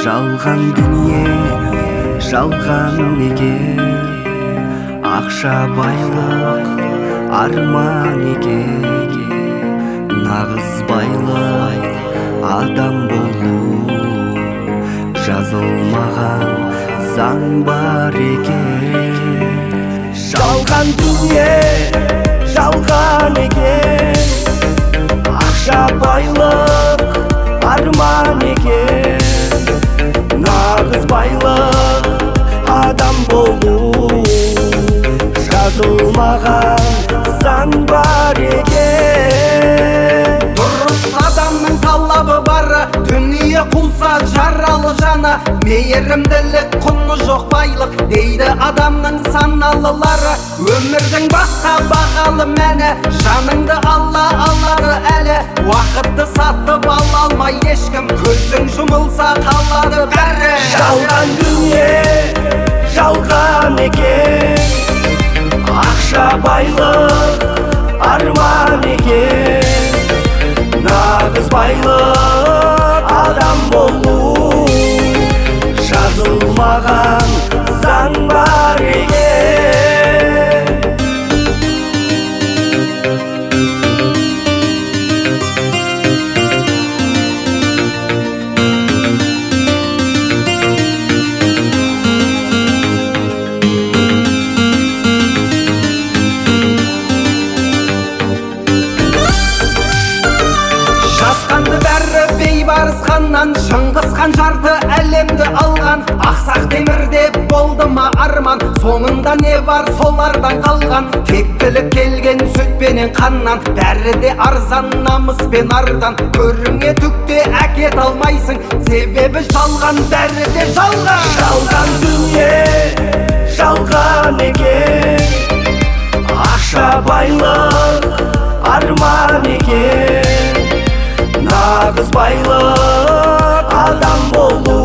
Жалған дүние, жалған екен, ақша байлық, арман екен. Нағыз байлық, адам болу, жазылмаған заң бар екен. Жалған дүние, жалған екен, ақша байлық, арман екен. Нағыз байлық, адам болу, жазылмаған заң бар екен. Дұрыс адамның талабы бары, дүние қуса жаралы жаны. Мейірімділік құны жоқ байлық, дейді адамның саналылары. Өмірдің басқа бағалы мәні, жаныңды Алла алады әлі. Уақытты сатып ала алмай ешкім, көзің жұмылса қалады бәрі. Жалған дүние, жалған екен, ақша байлық, арман екен. Нағыз байлық, адам болу, жазылмаған заң бар екен. Жасқанды бәрі бейбарыс ханнан, Шыңғыс хан жарты әлемді алған. Ақсақ темірде болды ма арман, соңында не бар солардан қалған. Тектілік келген сүтпенен қаннан, бәрі де арзан, намыс пен ардан. Көріңе түкте әкет алмайсың, себебі жалған, бәрі де жалған. Жалған дүние, жалған екен, ақша байлық, арман екен. Нағыз байлық, адам болу,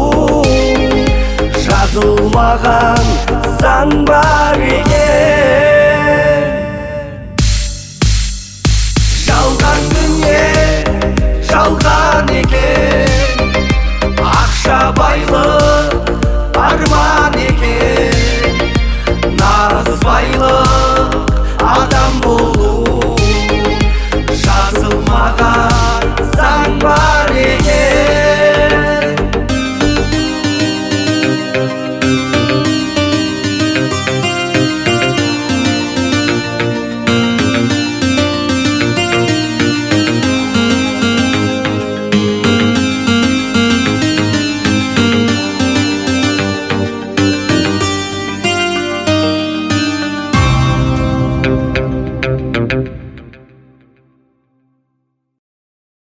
жазылмаған заң бар екен. Жалған дүние, жалған екен, ақша байлық, арман екен. Нағыз байлық, адам болу, жазылмаған